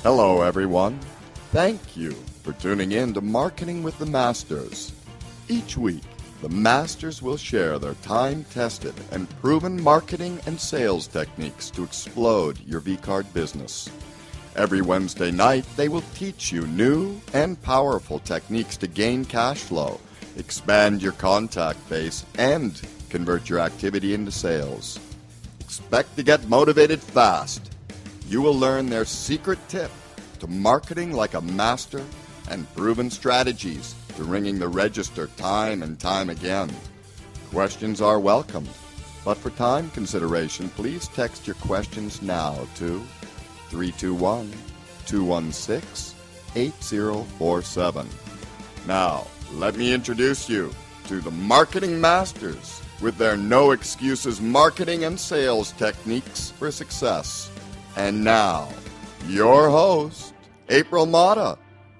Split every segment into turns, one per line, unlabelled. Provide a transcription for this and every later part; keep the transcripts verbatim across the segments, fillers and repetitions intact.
Hello, everyone. Thank you for tuning in to Marketing with the Masters. Each week, the Masters will share their time-tested and proven marketing and sales techniques to explode your V-Card business. Every Wednesday night, they will teach you new and powerful techniques to gain cash flow, expand your contact base, and convert your activity into sales. Expect to get motivated fast. You will learn their secret tip to marketing like a master and proven strategies to ringing the register time and time again. Questions are welcome, but for time consideration, please text your questions now to three two one, two one six, eight zero four seven. Now, let me introduce you to the Marketing Masters with their no excuses marketing and sales techniques for success. And now, your host, April Mata.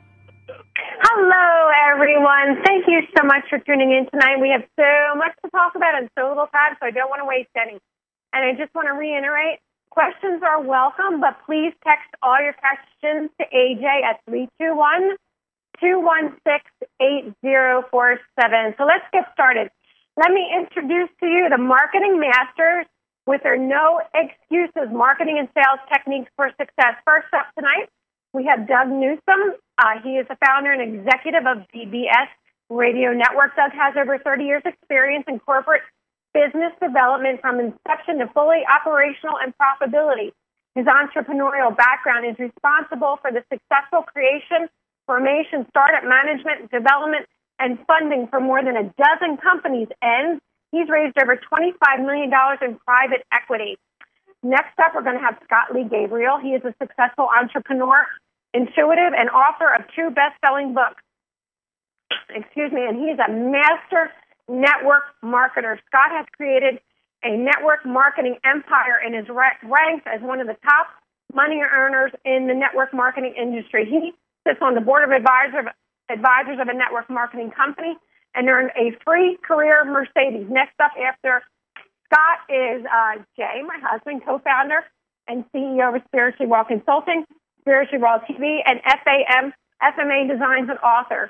Hello, everyone. Thank you so much for tuning in tonight. We have so much to talk about and so little time, so I don't want to waste any. And I just want to reiterate, questions are welcome, but please text all your questions to A J at three two one, two one six, eight zero four seven. So let's get started. Let me introduce to you the Marketing Masters with their no excuses marketing and sales techniques for success. First up tonight, we have Doug Newsom. Uh, he is the founder and executive of D B S Radio Network. Doug has over thirty years experience in corporate business development from inception to fully operational and profitability. His entrepreneurial background is responsible for the successful creation, formation, startup management, development, and funding for more than a dozen companies, and he's raised over twenty-five million dollars in private equity. Next up, we're going to have Scott Lee Gabriel. He is a successful entrepreneur, intuitive, and author of two best-selling books. Excuse me, and he's a master network marketer. Scott has created a network marketing empire and is ranked as one of the top money earners in the network marketing industry. He sits on the board of advisors advisors of a network marketing company and earned a free career Mercedes. Next up after Scott is uh, Jay, my husband, co-founder and C E O of Spiritually Well Consulting, Spiritually Well T V, and F A M, F M A Designs and author.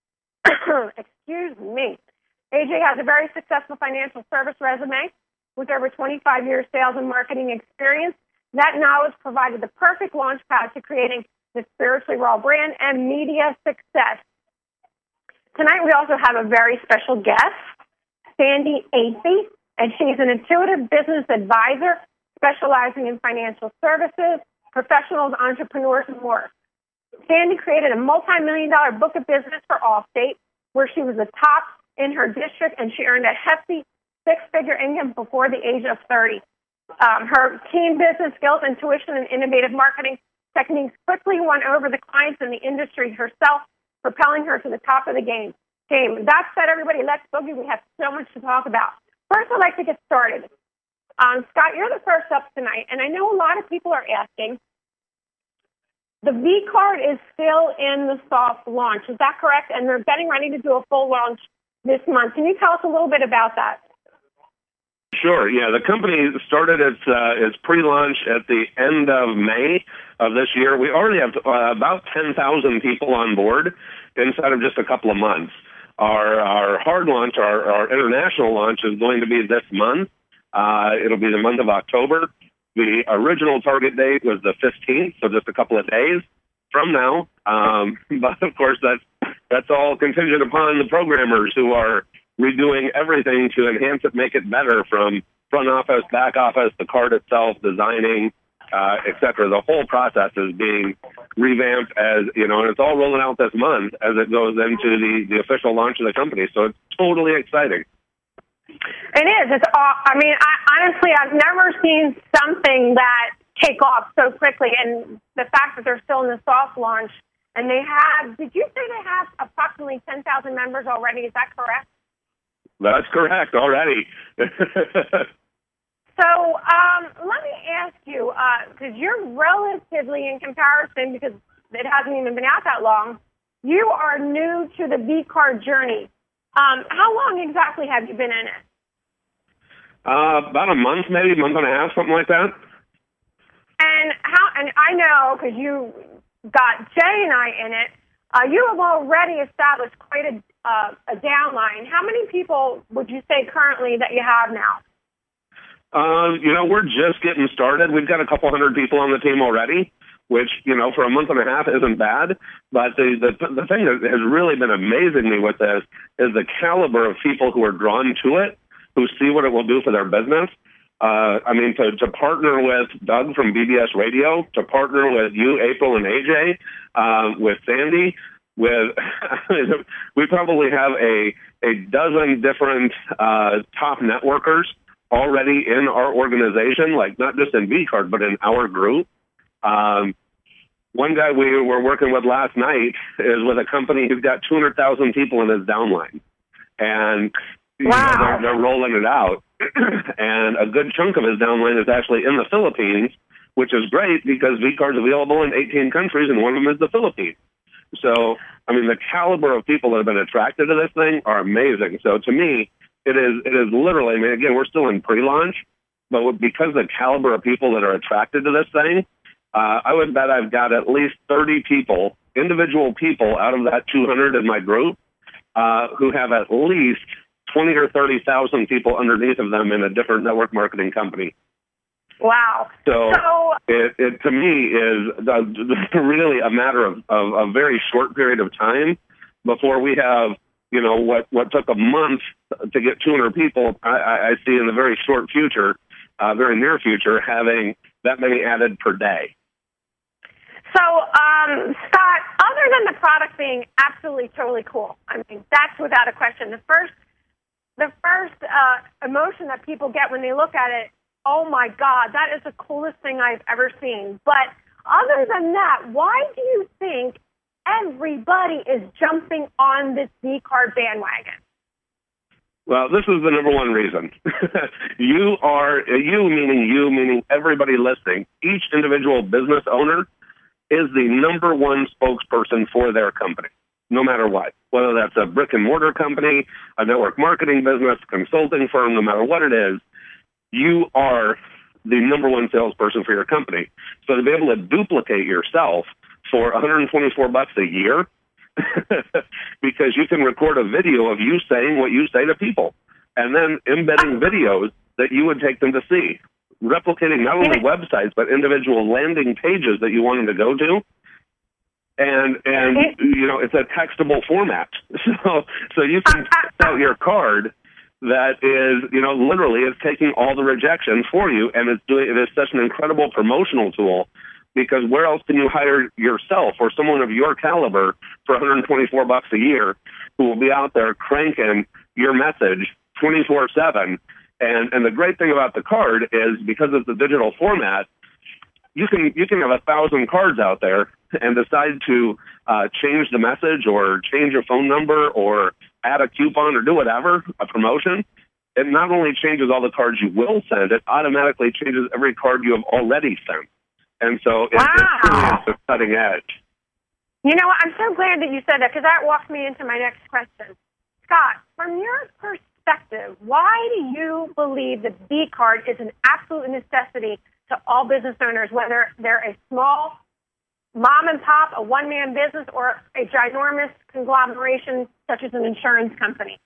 Excuse me. A J has a very successful financial service resume with over twenty-five years sales and marketing experience. That knowledge provided the perfect launch pad to creating the Spiritually Well brand and media success. Tonight we also have a very special guest, Sandy Acey, and she's an intuitive business advisor specializing in financial services, professionals, entrepreneurs, and more. Sandy created a multi-million dollar book of business for Allstate, where she was the top in her district, and she earned a hefty six-figure income before the age of thirty. Um, her team business skills, intuition, and innovative marketing techniques quickly won over the clients in the industry herself, propelling her to the top of the game. Game. That said, everybody, let's boogie. We have so much to talk about. First, I'd like to get started. Um, Scott, you're the first up tonight, and I know a lot of people are asking, the V-Card is still in the soft launch. Is that correct? And they're getting ready to do a full launch this month. Can you tell us a little bit about that?
Sure. Yeah, the company started its uh, its pre-launch at the end of May of this year. We already have uh, about ten thousand people on board inside of just a couple of months. Our our hard launch, our, our international launch, is going to be this month. Uh, it'll be the month of October. The original target date was the fifteenth, so just a couple of days from now. Um, but of course, that's that's all contingent upon the programmers who are redoing everything to enhance it, make it better, from front office, back office, the card itself, designing, uh, et cetera. The whole process is being revamped as, you know, and it's all rolling out this month as it goes into the, the official launch of the company. So it's totally exciting.
It is. It's all, I mean, I, honestly, I've never seen something that take off so quickly. And the fact that they're still in the soft launch, and they have, did you say they have approximately ten thousand members already? Is that correct?
That's correct already.
So um, let me ask you, because uh, you're relatively, in comparison, because it hasn't even been out that long, you are new to the V-Card journey. Um, how long exactly have you been in it?
Uh, about a month, maybe, month and a half, something like that.
And how? And I know, because you got Jay and I in it. Uh, you have already established quite a, uh, a downline. How many people would you say currently that you have now?
Uh, you know, we're just getting started. We've got a couple hundred people on the team already, which, you know, for a month and a half isn't bad. But the, the, the thing that has really been amazing me with this is the caliber of people who are drawn to it, who see what it will do for their business. Uh, I mean, to, to partner with Doug from B B S Radio, to partner with you, April, and A J, uh, with Sandy, with we probably have a, a dozen different uh, top networkers already in our organization, like not just in V-Card, but in our group. Um, one guy we were working with last night is with a company who's got two hundred thousand people in his downline. And you
wow.
know, they're, they're rolling it out. And a good chunk of his downline is actually in the Philippines, which is great because V-Card's available in eighteen countries, and one of them is the Philippines. So, I mean, the caliber of people that have been attracted to this thing are amazing. So to me, it is it is literally, I mean, again, we're still in pre-launch, but because of the caliber of people that are attracted to this thing, uh, I would bet I've got at least thirty people, individual people out of that two hundred in my group, uh, who have at least twenty or thirty thousand people underneath of them in a different network marketing company.
Wow.
So,
so
it, it to me is uh, really a matter of, of a very short period of time before we have, you know, what, what took a month to get two hundred people, I, I see in the very short future, uh, very near future, having that many added per day.
So, um, Scott, other than the product being absolutely totally cool, I mean, that's without a question. The first, the first uh, emotion that people get when they look at it, oh my God, that is the coolest thing I've ever seen. But other than that, why do you think everybody is jumping on this V-Card bandwagon?
Well, this is the number one reason. you are, you meaning you, meaning everybody listening, each individual business owner is the number one spokesperson for their company, no matter what. Whether that's a brick and mortar company, a network marketing business, consulting firm, no matter what it is, you are the number one salesperson for your company. So to be able to duplicate yourself for one hundred twenty-four bucks a year, because you can record a video of you saying what you say to people, and then embedding videos that you would take them to see, replicating not only websites but individual landing pages that you want them to go to. And, and you know, it's a textable format. So, so you can text out your card that is, you know, literally is taking all the rejection for you, and it's doing, it is such an incredible promotional tool, because where else can you hire yourself or someone of your caliber for one hundred twenty-four bucks a year who will be out there cranking your message twenty-four seven? And, and the great thing about the card is because it's a digital format, you can, you can have a thousand cards out there and decide to uh, change the message or change your phone number or add a coupon or do whatever, a promotion. It not only changes all the cards you will send, it automatically changes every card you have already sent. And so it,
wow.
it's really at the cutting edge.
You know what? I'm so glad that you said that, because that walks me into my next question. Scott, from your perspective, why do you believe that V-Card is an absolute necessity to all business owners, whether they're a small mom and pop, a one-man business, or a ginormous conglomeration such as an insurance company?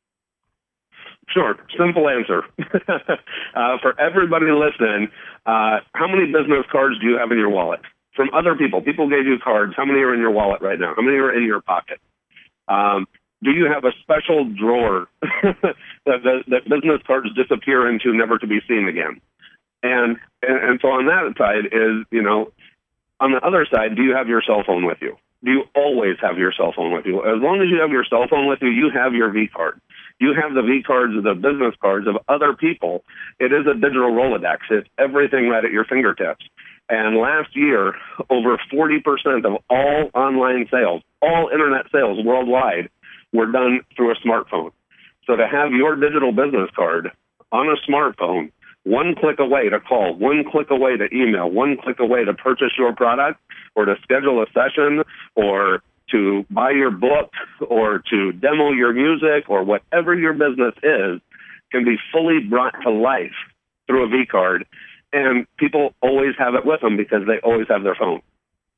Sure. Simple answer. uh, for everybody listening, uh, how many business cards do you have in your wallet? From other people. People gave you cards. How many are in your wallet right now? How many are in your pocket? Um, do you have a special drawer that, that, that business cards disappear into, never to be seen again? And, and and so on that side is, you know, on the other side, do you have your cell phone with you? Do you always have your cell phone with you? As long as you have your cell phone with you, you have your V-Card. You have the V-Cards, the business cards of other people. It is a digital Rolodex. It's everything right at your fingertips. And last year, over forty percent of all online sales, all internet sales worldwide, were done through a smartphone. So to have your digital business card on a smartphone, one click away to call, one click away to email, one click away to purchase your product or to schedule a session or to buy your book or to demo your music or whatever your business is, can be fully brought to life through a V-Card. And people always have it with them because they always have their phone.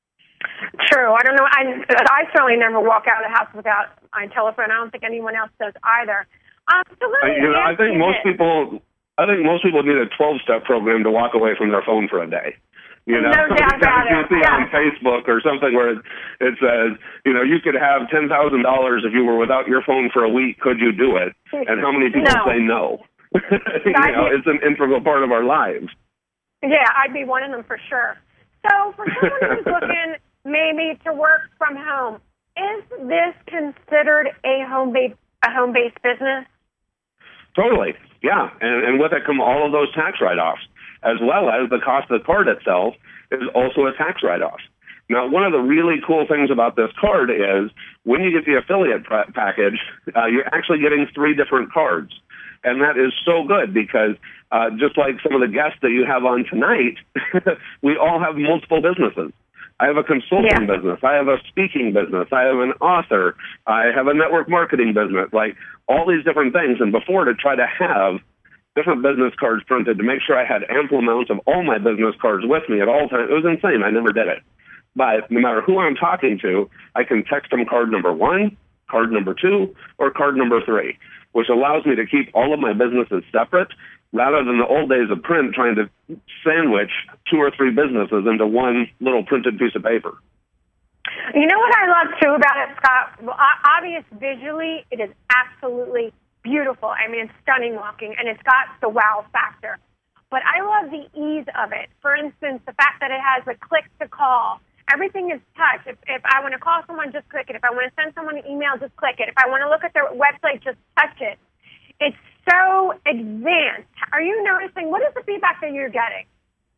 True. I don't know. I, I certainly never walk out of the house without my telephone. I don't think anyone else does either. Um, so let me
you know, I think
you
most
this.
people, I think most people need a twelve-step program to walk away from their phone for a day. You know,
no doubt about
you
it.
see
Yeah.
on Facebook or something where it, it says, you know, you could have ten thousand dollars if you were without your phone for a week. Could you do it? And how many people
No.
say no? you know, it's an integral part of our lives.
Yeah, I'd be one of them for sure. So for someone who's looking maybe to work from home, is this considered a home-based a home-based business?
Totally, yeah. And, and with it come all of those tax write-offs, as well as the cost of the card itself is also a tax write-off. Now, one of the really cool things about this card is when you get the affiliate pr- package, uh, you're actually getting three different cards. And that is so good because uh, just like some of the guests that you have on tonight, we all have multiple businesses. I have a consulting
Yeah.
business. I have a speaking business. I have an author. I have a network marketing business, like all these different things. And before, to try to have different business cards printed to make sure I had ample amounts of all my business cards with me at all times, it was insane. I never did it. But no matter who I'm talking to, I can text them card number one, card number two, or card number three, which allows me to keep all of my businesses separate rather than the old days of print trying to sandwich two or three businesses into one little printed piece of paper.
You know what I love, too, about it, Scott? Well, obvious visually, it is absolutely beautiful. I mean, it's stunning looking, and it's got the wow factor. But I love the ease of it. For instance, the fact that it has a click to call. Everything is touch. If, if I want to call someone, just click it. If I want to send someone an email, just click it. If I want to look at their website, just touch it. It's so advanced. Are you noticing? What is the feedback that you're getting?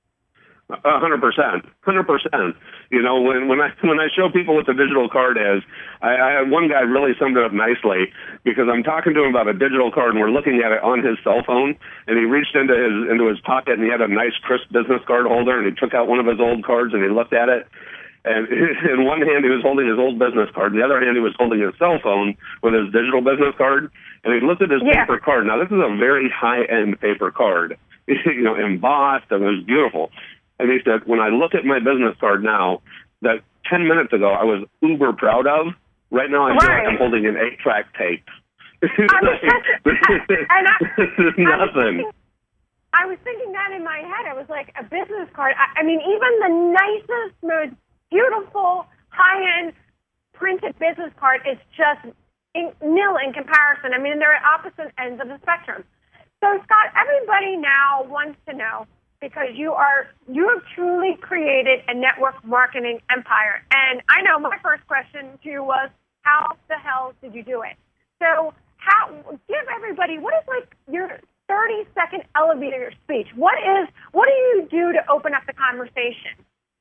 A hundred percent, hundred percent. You know, when when I when I show people what the digital card is, I, I had one guy really summed it up nicely because I'm talking to him about a digital card and we're looking at it on his cell phone, and he reached into his into his pocket and he had a nice crisp business card holder and he took out one of his old cards and he looked at it. And in one hand, he was holding his old business card. In the other hand, he was holding his cell phone with his digital business card. And he looked at his
Yeah.
paper card. Now, this is a very high-end paper card, you know, embossed, and it was beautiful. And he said, when I look at my business card now, that ten minutes ago I was uber proud of, right now I feel
Right.
like I'm holding an eight-track tape.
I was just- and I-
this is
I was
nothing.
thinking- I was thinking that in my head. I was like, a business card. I, I mean, even the nicest, most beautiful, high-end printed business card is just in, nil in comparison. I mean, they're at opposite ends of the spectrum. So, Scott, everybody now wants to know, because you are you have truly created a network marketing empire. And I know my first question to you was, how the hell did you do it? So, how give everybody what is like your thirty second elevator speech? What is what do you do to open up the conversation?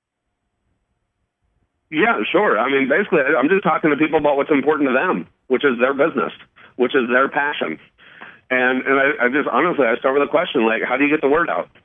Yeah, sure. I mean, basically, I'm just talking to people about what's important to them, which is their business, which is their passion. And and I, I just, honestly, I start with a question, like, how do you get the word out?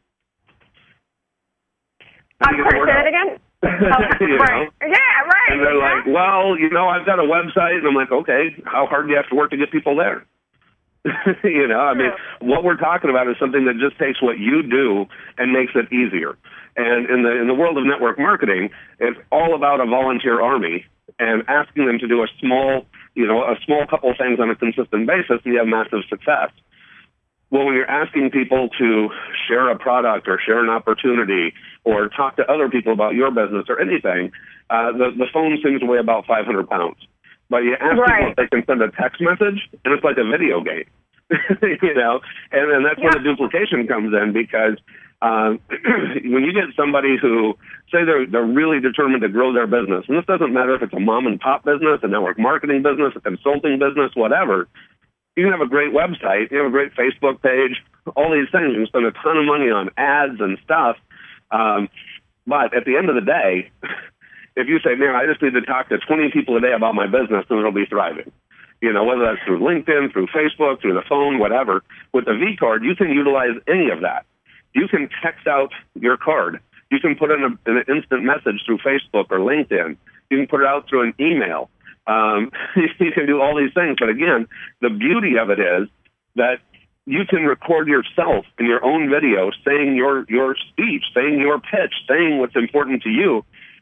How
I'm
do you get the
sorry,
word
say
out?
that again? Oh,
You
right.
know?
Yeah, right.
And they're like,
exactly.
well, you know, I've got a website. And I'm like, okay, how hard do you have to work to get people there? you know, I mean, what we're talking about is something that just takes what you do and makes it easier. And in the in the world of network marketing, it's all about a volunteer army and asking them to do a small, you know, a small couple things on a consistent basis, and you have massive success. Well, when you're asking people to share a product or share an opportunity or talk to other people about your business or anything, uh, the, the phone seems to weigh about five hundred pounds. But you ask
Right.
people if they can send a text message, and it's like a video game, you know, and, and that's where
Yeah.
the duplication comes in because um, when you get somebody who, say they're, they're really determined to grow their business, and this doesn't matter if it's a mom and pop business, a network marketing business, a consulting business, whatever, you can have a great website, you have a great Facebook page, all these things. You can spend a ton of money on ads and stuff. Um, but at the end of the day, if you say, man, I just need to talk to twenty people a day about my business, then it'll be thriving. You know, whether that's through LinkedIn, through Facebook, through the phone, whatever. With the V card, you can utilize any of that. You can text out your card. You can put in, a, in an instant message through Facebook or LinkedIn. You can put it out through an email. Um, you can do all these things. But again, the beauty of it is that you can record yourself in your own video saying your, your speech, saying your pitch, saying what's important to you.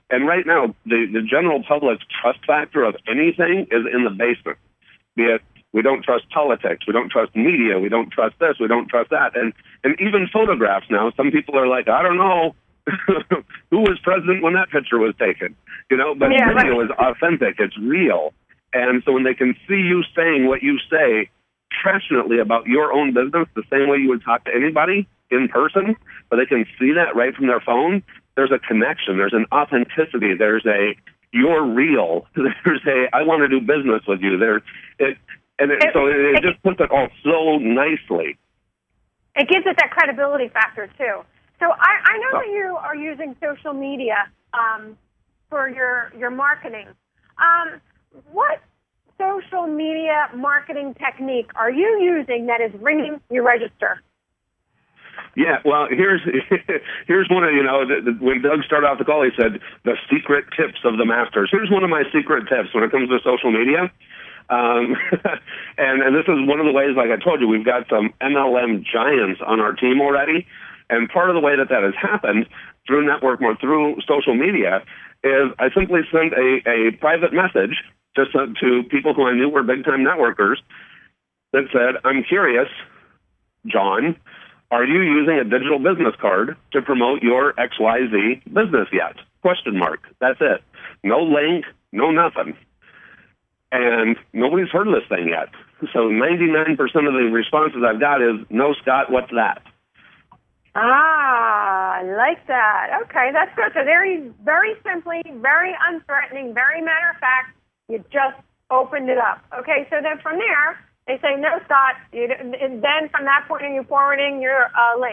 And right now, the, the general public's trust factor of anything is in the basement. Be it we don't trust politics, we don't trust media, we don't trust this, we don't trust that. And and even photographs now, some people are like, I don't know who was president when that picture was taken. You know, but
yeah,
video
right.
is authentic, it's real. And so when they can see you saying what you say passionately about your own business, the same way you would talk to anybody in person, but they can see that right from their phone, there's a connection, there's an authenticity, there's a you're real, there's a I want to do business with you. There, it, and it,
it,
so it, it,
it
just puts it all so nicely.
It gives it that credibility factor too. So I, I know that you are using social media um, for your your marketing. Um, what social media marketing technique are you using that is ringing your register?
Yeah, well, here's here's one of, you know, the, the, when Doug started off the call, he said the secret tips of the masters. Here's one of my secret tips when it comes to social media. Um, and, and this is one of the ways, like I told you, we've got some M L M giants on our team already. And part of the way that that has happened through network or through social media is I simply sent a, a private message just to, to people who I knew were big-time networkers that said, I'm curious, John, are you using a digital business card to promote your X Y Z business yet? Question mark. That's it. No link, no nothing. And nobody's heard of this thing yet. So ninety-nine percent of the responses I've got is, no, Scott, what's that?
Ah, I like that. Okay, that's good. So very, very simply, very unthreatening, very matter of fact, you just opened it up. Okay, so then from there, they say, no, Scott, you, and then from that point on, you're forwarding your uh, link.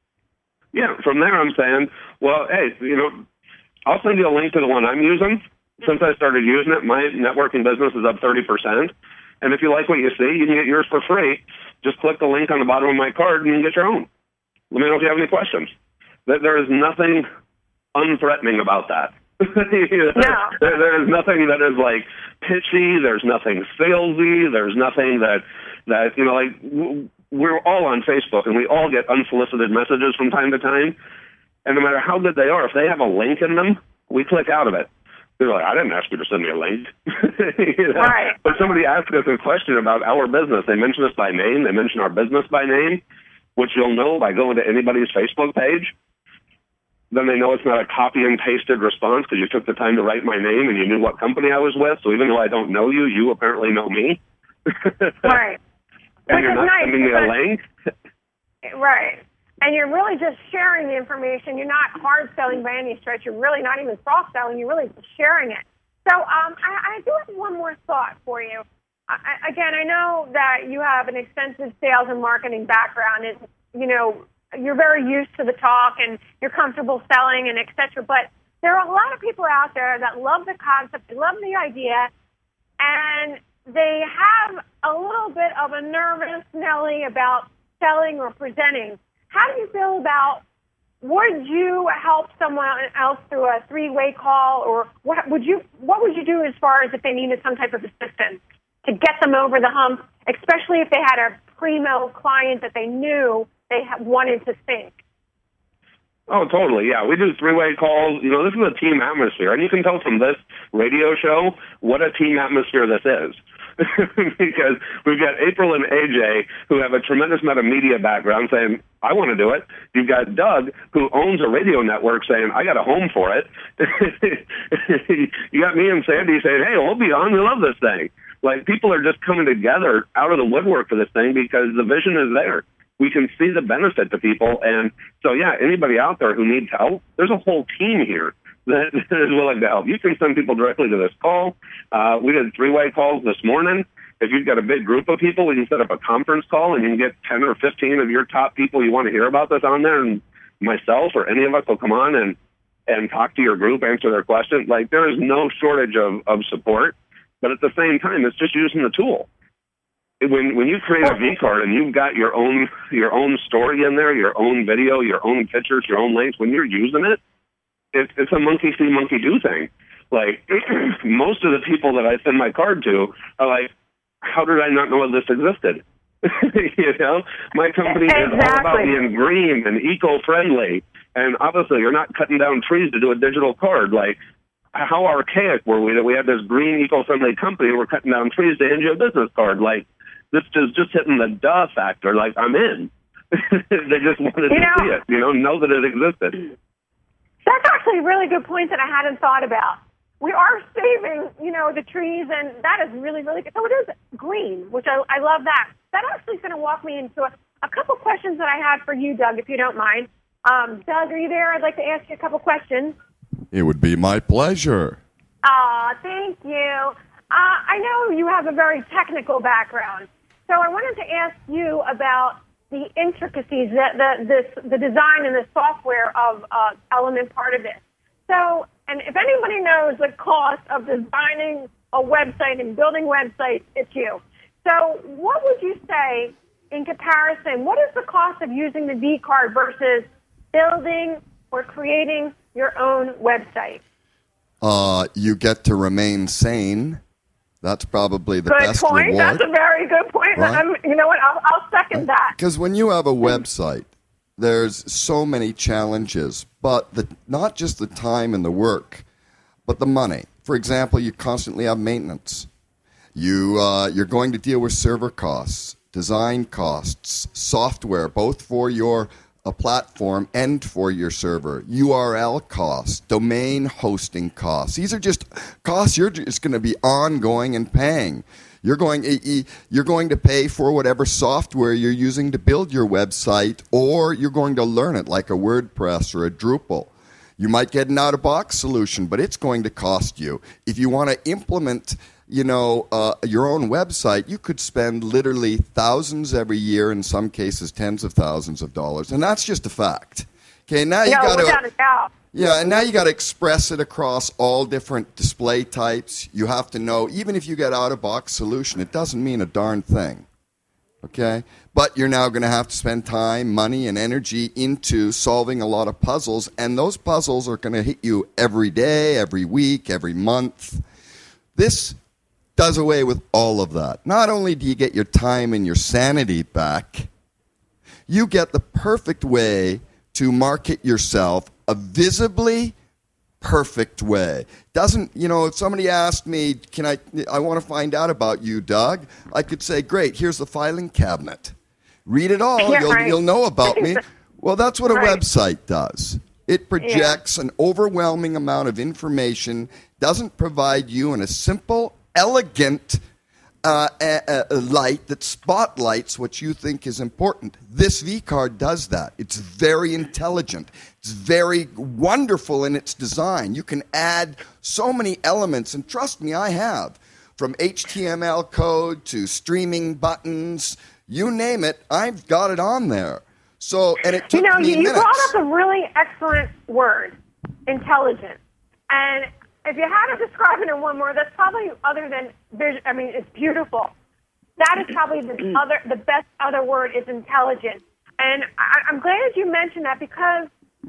Yeah, from there I'm saying, well, hey, you know, I'll send you a link to the one I'm using. Since I started using it, my networking business is up thirty percent. And if you like what you see, you can get yours for free. Just click the link on the bottom of my card and you can get your own. Let me know if you have any questions. There is nothing unthreatening about that. you know,
no.
there, there is nothing that is like pitchy. There's nothing salesy. There's nothing that, that you know, like we're all on Facebook and we all get unsolicited messages from time to time. And no matter how good they are, if they have a link in them, we click out of it. They're like, I didn't ask you to send me a link. you know?
Right.
But somebody asked us a question about our business. They mention us by name. They mention our business by name, which you'll know by going to anybody's Facebook page. Then they know it's not a copy and pasted response because you took the time to write my name and you knew what company I was with. So even though I don't know you, you apparently know me.
Right.
And
Which
you're
is
not
nice,
sending me a link.
Right. And you're really just sharing the information. You're not hard selling by any stretch. You're really not even soft selling. You're really just sharing it. So um, I, I do have one more thought for you. I, again, I know that you have an extensive sales and marketing background, and you know you're very used to the talk, and you're comfortable selling, and et cetera. But there are a lot of people out there that love the concept, they love the idea, and they have a little bit of a nervous Nelly about selling or presenting. How do you feel about, would you help someone else through a three-way call, or what would you what would you do as far as if they needed some type of assistance to get them over the hump, especially if they had a primo client that they knew they wanted to think?
Oh, totally. Yeah, we do three-way calls. You know, this is a team atmosphere, and you can tell from this radio show what a team atmosphere this is. Because we've got April and A J who have a tremendous amount of media background saying, I want to do it. You've got Doug who owns a radio network saying, I got a home for it. You got me and Sandy saying, hey, we'll be on. We love this thing. Like, people are just coming together out of the woodwork for this thing because the vision is there. We can see the benefit to people. And so, yeah, anybody out there who needs help, there's a whole team here that is willing to help. You can send people directly to this call. Uh, we did three-way calls this morning. If you've got a big group of people, we can set up a conference call and you can get ten or fifteen of your top people you want to hear about this on there, and myself or any of us will come on and, and talk to your group, answer their questions. Like, there is no shortage of, of support, but at the same time, it's just using the tool. When when you create a V card and you've got your own your own story in there, your own video, your own pictures, your own links, when you're using it, it it's a monkey see, monkey do thing. Like, most of the people that I send my card to are like, how did I not know this existed? You know, my company exactly. is all about being green and eco-friendly. And obviously, you're not cutting down trees to do a digital card. Like, how archaic were we that we had this green eco-friendly company and we're cutting down trees to hand you a business card? Like, this is just hitting the duh factor. Like, I'm in. They just wanted
you
to
know,
see it, you know, know that it existed.
That's actually a really good point that I hadn't thought about. We are saving, you know, the trees, and that is really, really good. So it is green, which I, I love that. That actually is going to walk me into a, a couple questions that I had for you, Doug, if you don't mind. Um, Doug, are you there? I'd like to ask you a couple questions.
It would be my pleasure.
Ah, thank you. Uh, I know you have a very technical background, so I wanted to ask you about the intricacies, the, the, this, the design and the software of uh, Element part of it. So, and if anybody knows the cost of designing a website and building websites, it's you. So what would you say in comparison, what is the cost of using the vCard versus building or creating your own website?
Uh, you get to remain sane. That's probably the
good
best
point.
reward.
That's a very good point.
Right?
I'm, you know what? I'll, I'll second that.
Because when you have a website, there's so many challenges, but the, not just the time and the work, but the money. For example, you constantly have maintenance. You, uh, you're going to deal with server costs, design costs, software, both for your a platform and for your server, U R L costs, domain hosting costs. These are just costs you're just going to be ongoing and paying. You're going, you're going to pay for whatever software you're using to build your website, or you're going to learn it like a WordPress or a Drupal. You might get an out-of-box solution, but it's going to cost you. If you want to implement you know, uh, your own website, you could spend literally thousands every year, in some cases tens of thousands of dollars, and that's just a fact. Okay, now you
no,
got
without
to
a doubt.
yeah, and now you got to express it across all different display types. You have to know, even if you get out of box solution, it doesn't mean a darn thing. Okay, but you're now going to have to spend time, money, and energy into solving a lot of puzzles, and those puzzles are going to hit you every day, every week, every month. This does away with all of that. Not only do you get your time and your sanity back, you get the perfect way to market yourself, a visibly perfect way. Doesn't, you know, if somebody asked me, can I, I want to find out about you, Doug, I could say, great, here's the filing cabinet. Read it all,
yeah,
you'll,
right.
you'll know about me. Well, that's what a
right.
website does. It projects yeah. an overwhelming amount of information, doesn't provide you in a simple, elegant uh, a, a light that spotlights what you think is important. This vCard does that. It's very intelligent. It's very wonderful in its design. You can add so many elements, and trust me, I have. From H T M L code to streaming buttons, you name it, I've got it on there. So, and it took
you know,
me
you
minutes.
brought up a really excellent word, intelligent. And if you had to describe it in one word, that's probably other than vision. I mean, it's beautiful. That is probably the other, the best other word is intelligent. And I, I'm glad you mentioned that, because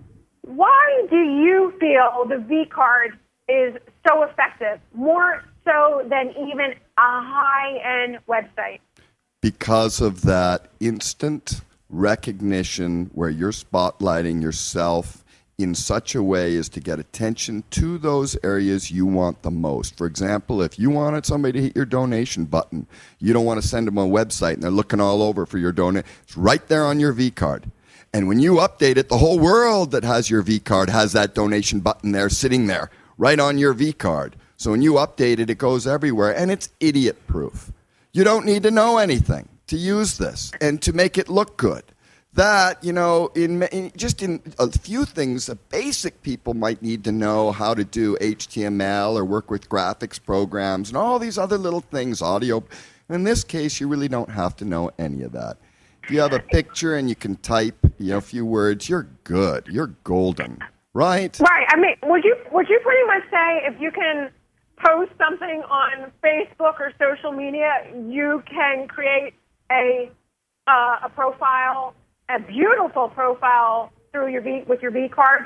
why do you feel the vCard is so effective, more so than even a high-end website?
Because of that instant recognition where you're spotlighting yourself in such a way as to get attention to those areas you want the most. For example, if you wanted somebody to hit your donation button, you don't want to send them a website and they're looking all over for your donation. It's right there on your vCard. And when you update it, the whole world that has your vCard has that donation button there sitting there right on your vCard. So when you update it, it goes everywhere, and it's idiot-proof. You don't need to know anything to use this and to make it look good. That, you know, in, in just in a few things, uh, basic people might need to know how to do H T M L or work with graphics programs and all these other little things, audio. In this case, you really don't have to know any of that. If you have a picture and you can type, you know, a few words, you're good. You're golden, right?
Right. I mean, would you would you pretty much say if you can post something on Facebook or social media, you can create a uh, a profile, a beautiful profile through your v, with your vCard?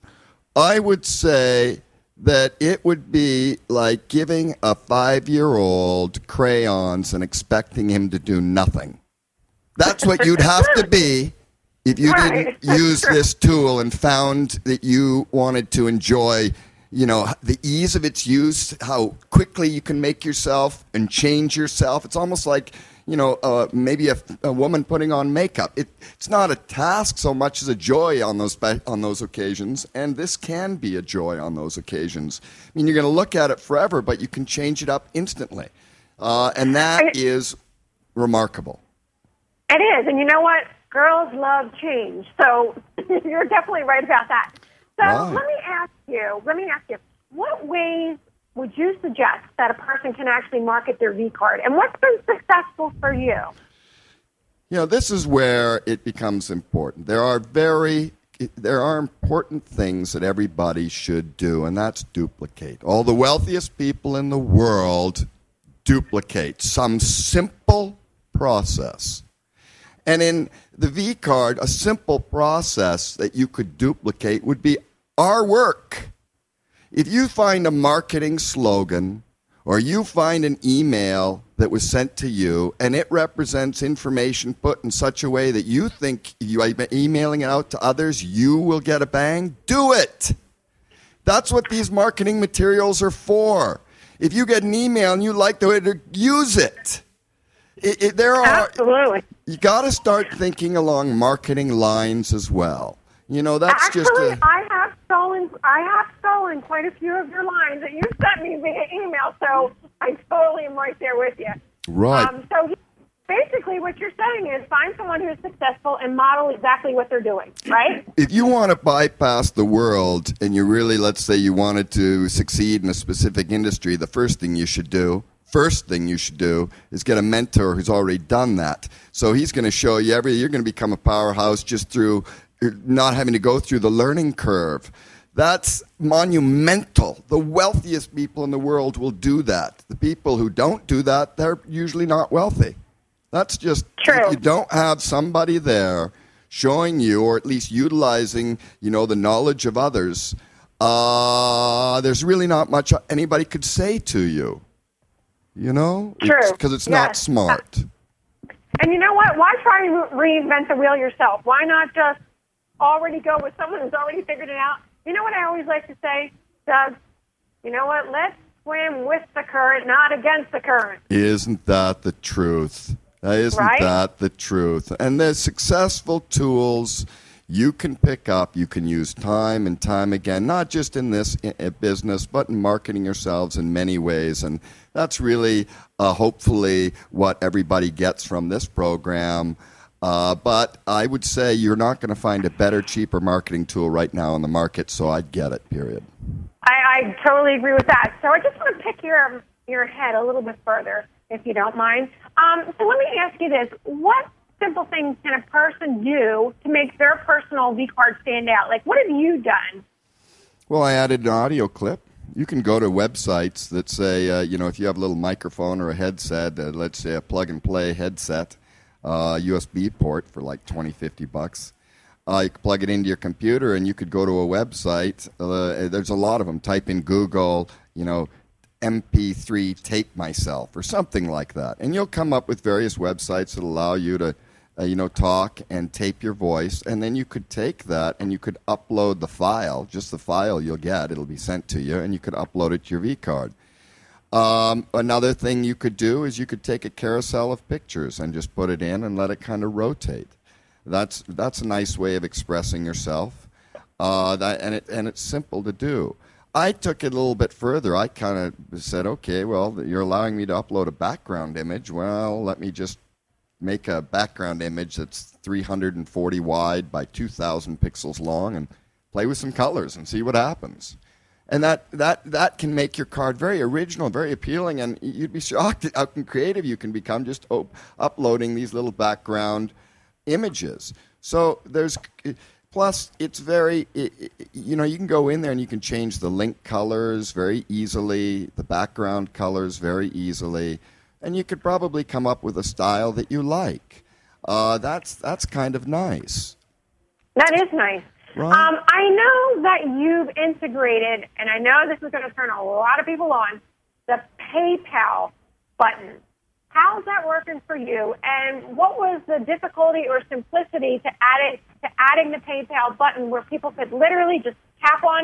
I would say that it would be like giving a five-year-old crayons and expecting him to do nothing. That's what you'd have to be if you
right.
didn't use this tool and found that you wanted to enjoy, you know, the ease of its use, how quickly you can make yourself and change yourself. It's almost like, you know, uh, maybe a, a woman putting on makeup. It, it's not a task so much as a joy on those on those occasions, and this can be a joy on those occasions. I mean, you're going to look at it forever, but you can change it up instantly, uh, and that is remarkable.
It is, and you know what? Girls love change, so you're definitely right about that. So
Right.
let me ask you, let me ask you, what ways would you suggest that a person can actually market their V-card? And what's been successful for you?
You know, this is where it becomes important. There are very, there are important things that everybody should do, and that's duplicate. All the wealthiest people in the world duplicate some simple process. And in the V-card, a simple process that you could duplicate would be our work. If you find a marketing slogan or you find an email that was sent to you and it represents information put in such a way that you think you are emailing it out to others, you will get a bang, do it. That's what these marketing materials are for. If you get an email and you like the way to use it. It, it, there are,
Absolutely.
You got to start thinking along marketing lines as well. You know, that's
Actually,
just a...
I have stolen. I have stolen quite a few of your lines that you sent me via email. So I totally am right there with you.
Right.
Um, so basically, what you're saying is find someone who's successful and model exactly what they're doing. Right.
If you want to bypass the world and you really, let's say, you wanted to succeed in a specific industry, the first thing you should do. First thing you should do is get a mentor who's already done that. So he's going to show you every. You're going to become a powerhouse just through not having to go through the learning curve. That's monumental. The wealthiest people in the world will do that. The people who don't do that, they're usually not wealthy. That's just
True.
If you don't have somebody there showing you, or at least utilizing, you know, the knowledge of others. Uh, there's really not much anybody could say to you. You know?
True.
Because it's, it's
yes.
not smart.
And you know what? Why try and reinvent the wheel yourself? Why not just already go with someone who's already figured it out? You know what I always like to say, Doug? You know what? Let's swim with the current, not against the current.
Isn't that the truth? Isn't
Right?
that the truth? And there's successful tools you can pick up, you can use time and time again, not just in this business, but in marketing yourselves in many ways. And that's really, uh, hopefully, what everybody gets from this program. Uh, but I would say you're not going to find a better, cheaper marketing tool right now on the market, so I'd get it, period.
I, I totally agree with that. So I just want to pick your your head a little bit further, if you don't mind. Um, so let me ask you this. What simple things can a person do to make their personal V-card stand out? Like, what have you done?
Well, I added an audio clip. You can go to websites that say, uh, you know, if you have a little microphone or a headset, uh, let's say a plug-and-play headset, uh, U S B port for like twenty, fifty bucks. Uh, you can plug it into your computer, and you could go to a website. Uh, there's a lot of them. Type in Google, you know, M P three tape myself or something like that. And you'll come up with various websites that allow you to, uh, you know, talk and tape your voice. And then you could take that and you could upload the file, just the file you'll get. It'll be sent to you, and you could upload it to your V-card. Um, another thing you could do is you could take a carousel of pictures and just put it in and let it kind of rotate. That's that's a nice way of expressing yourself, uh, that, and it and it's simple to do. I took it a little bit further. I kind of said, okay, well, you're allowing me to upload a background image. Well, let me just make a background image that's three hundred forty wide by two thousand pixels long and play with some colors and see what happens. And that, that, that can make your card very original, very appealing, and you'd be shocked at how creative you can become just op- uploading these little background images. So there's, plus it's very, you know, you can go in there and you can change the link colors very easily, the background colors very easily, and you could probably come up with a style that you like. Uh, that's that's kind of nice.
That is nice.
Right.
Um, I know that you've integrated, and I know this is going to turn a lot of people on, the PayPal button. How's that working for you? And what was the difficulty or simplicity to add it, to adding the PayPal button where people could literally just tap on it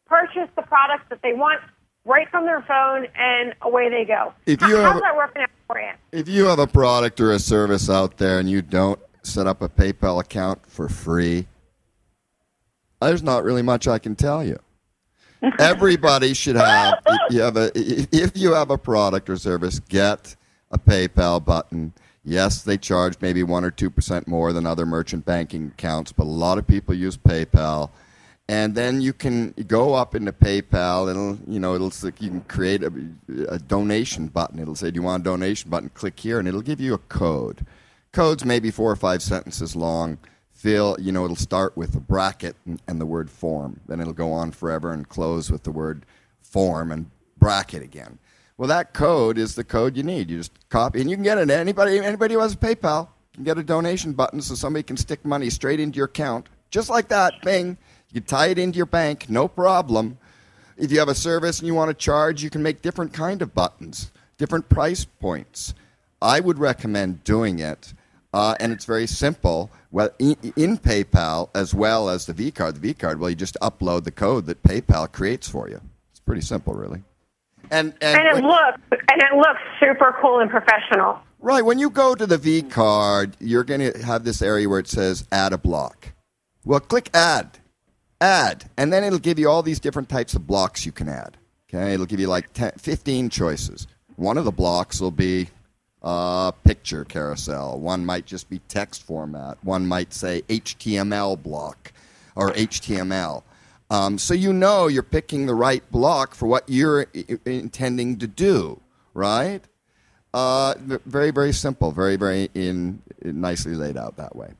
purchase the products that they want right from their phone, and away they go.
If you
How,
have,
how's that working out for you?
If you have a product or a service out there and you don't set up a PayPal account for free, there's not really much I can tell you. Everybody should have, if you have a, if you have a product or service, get a PayPal button. Yes, they charge maybe one or two percent more than other merchant banking accounts, but a lot of people use PayPal. And then you can go up into PayPal. It'll, you know, it'll you can create a, a donation button. It'll say, "Do you want a donation button?" Click here, and it'll give you a code. Code's maybe four or five sentences long. Fill, you know, it'll start with a bracket and, and the word form. Then it'll go on forever and close with the word form and bracket again. Well, that code is the code you need. You just copy, and you can get it. Anybody, anybody who has a PayPal can get a donation button so somebody can stick money straight into your account, just like that. Bing. You tie it into your bank, no problem. If you have a service and you want to charge, you can make different kind of buttons, different price points. I would recommend doing it, uh, and it's very simple. Well, in, in PayPal as well as the V-Card. The V-Card, well, you just upload the code that PayPal creates for you. It's pretty simple, really. And and,
and it
when,
looks and it looks super cool and professional.
Right. When you go to the V-Card, you're going to have this area where it says Add a block. Well, click Add. Add, and then it'll give you all these different types of blocks you can add. Okay, it'll give you like ten, fifteen choices. One of the blocks will be uh, picture carousel. One might just be text format. One might say H T M L block or H T M L. Um, so you know you're picking the right block for what you're I- intending to do, right? Uh, very, very simple. Very, very in, in nicely laid out that way.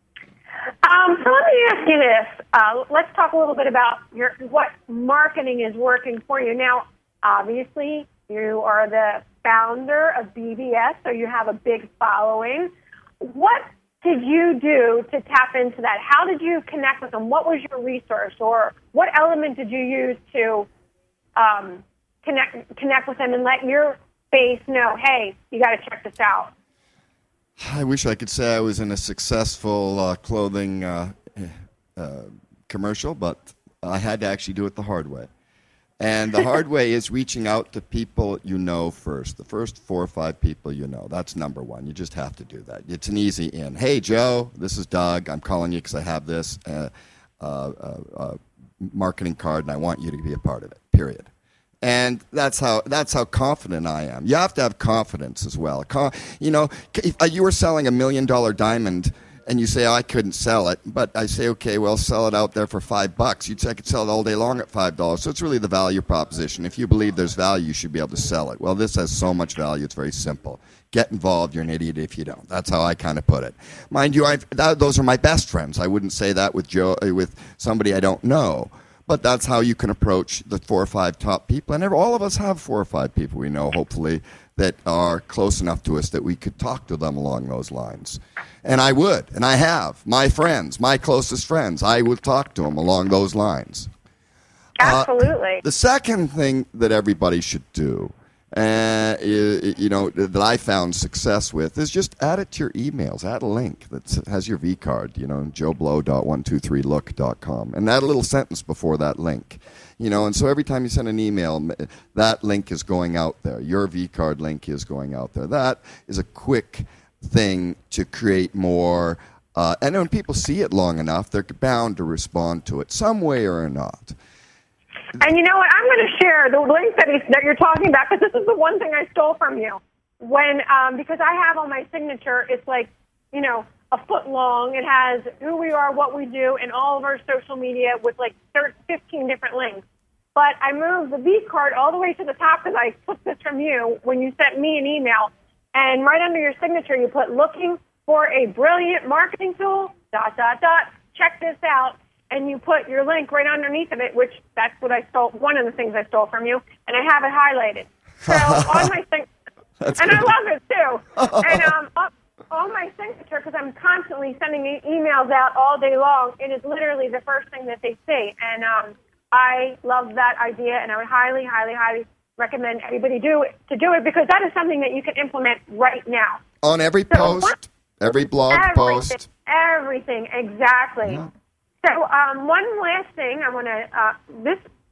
Um, so let me ask you this. Uh, let's talk a little bit about your what marketing is working for you. Now, obviously, you are the founder of B B S, so you have a big following. What did you do to tap into that? How did you connect with them? What was your resource, or what element did you use to um, connect connect with them and let your base know, hey, you got to check this out?
I wish I could say I was in a successful uh, clothing uh, uh, commercial, but I had to actually do it the hard way. And the hard way is reaching out to people you know first, the first four or five people you know. That's number one. You just have to do that. It's an easy in. Hey, Joe, this is Doug. I'm calling you because I have this uh, uh, uh, uh, marketing card, and I want you to be a part of it, period. And that's how that's how confident I am. You have to have confidence as well. Con- you know, if you were selling a million dollar diamond, and you say, oh, I couldn't sell it, but I say, okay, well, sell it out there for five bucks. You'd say I could sell it all day long at five dollars. So it's really the value proposition. If you believe there's value, you should be able to sell it. Well, this has so much value. It's very simple. Get involved. You're an idiot if you don't. That's how I kind of put it. Mind you, I've, that, those are my best friends. I wouldn't say that with Joe, with somebody I don't know. But that's how you can approach the four or five top people. And all of us have four or five people we know, hopefully, that are close enough to us that we could talk to them along those lines. And I would, and I have. My friends, my closest friends, I would talk to them along those lines.
Absolutely.
Uh, the second thing that everybody should do, uh, is, you know, that I found success with is just add it to your emails. Add a link that has your V card, you know, joe blow dot one two three look dot com, and add a little sentence before that link. You know, and so every time you send an email, that link is going out there. Your V card link is going out there. That is a quick thing to create more. Uh, and when people see it long enough, they're bound to respond to it some way or not.
And you know what? I'm going to share the link that, he's, that you're talking about, because this is the one thing I stole from you. When um, because I have on my signature, it's like, you know, a foot long. It has who we are, what we do, and all of our social media with like fifteen different links. But I moved the V card all the way to the top because I took this from you when you sent me an email. And right under your signature, you put looking for a brilliant marketing tool, dot, dot, dot, check this out. And you put your link right underneath of it, which that's what I stole, one of the things I stole from you, and I have it highlighted. So on my thing, and good. I love it too. And um, on, on my signature, because I'm constantly sending e- emails out all day long, it is literally the first thing that they see. And um, I love that idea, and I would highly, highly, highly recommend everybody do it, to do it, because that is something that you can implement right now.
On every so post, what, every blog
everything,
post.
Everything, exactly. Yeah. So um, one last thing I want to, uh, this